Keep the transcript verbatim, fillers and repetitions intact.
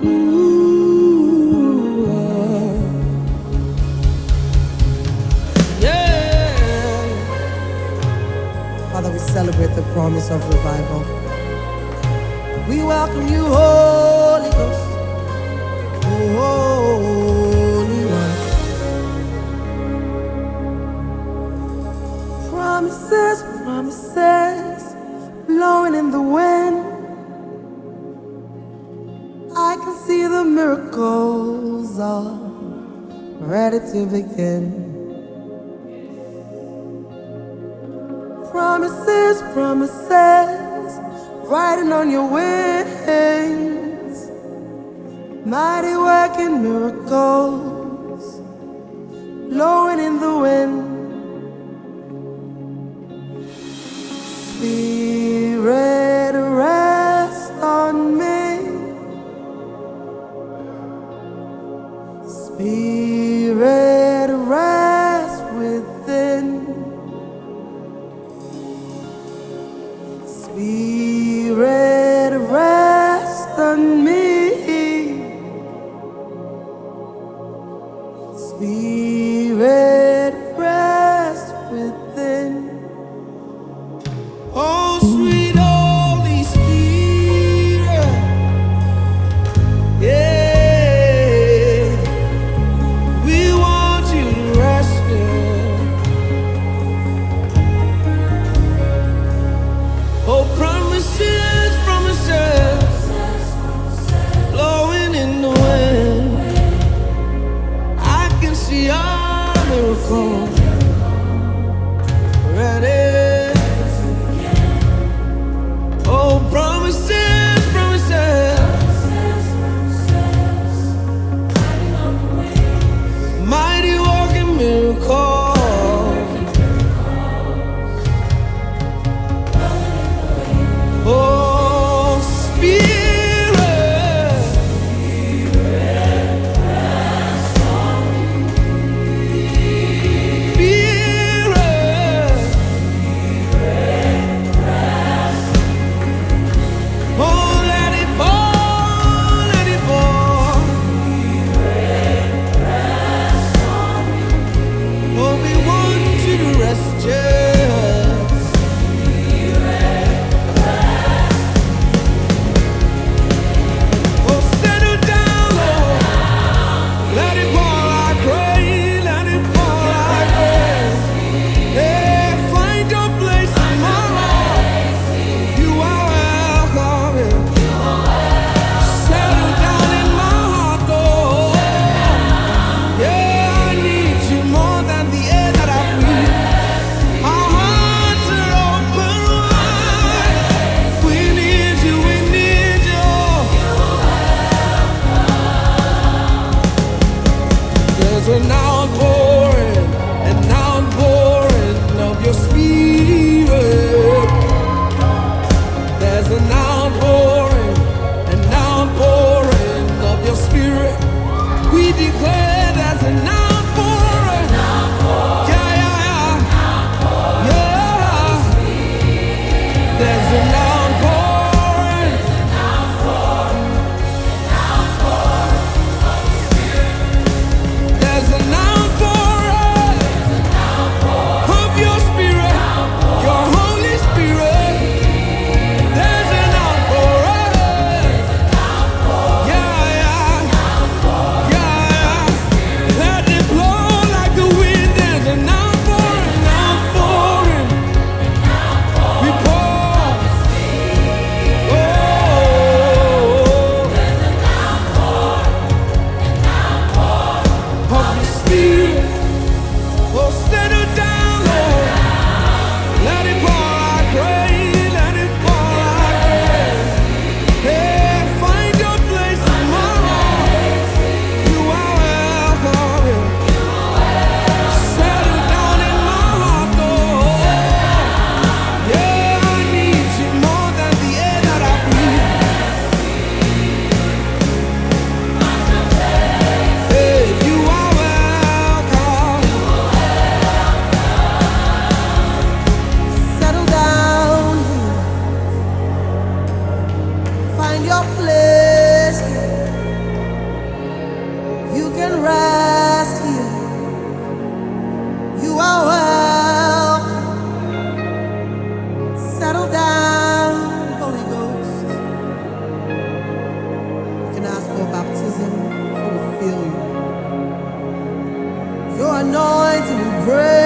Ooh, yeah. Father, we celebrate the promise of revival. We welcome you, Holy Ghost, Holy One. Promises, promises, blowing in the wind. I can see the miracles are ready to begin. Promises, promises, riding on your wings. Mighty working miracles, blowing in the wind. Spirit, rest on me. Spirit, rest within. Spirit, rest on me. Spirit, rest within. Oh, sweet Holy Spirit, yeah, we want you to rest here. Oh, promises, promises, blowing in the wind. I can see our miracle ready. Oh, promises, promises, mighty walking miracle. Oh, Spirit, Spirit, oh, let it pour, let it pour. Oh, we want you to rest, yeah. Oh, settle down, Lord. Let it pour like rain, let it pour like rain. Yeah, find your place in my heart. You are welcome here. Settle down in my heart, Lord. Yeah, I need you more than the air that I breathe. Our hearts are open wide. We need you, we need you. There's an outpouring, an outpouring of your spirit. There's an outpouring, an outpouring of your spirit. We declare there's an outpouring. Yeah, yeah, yeah. Yeah. There's an outpouring. There's an outpouring of your spirit, your Holy Spirit. There's an outpouring. Yeah, yeah, yeah, yeah. anointing, we pray.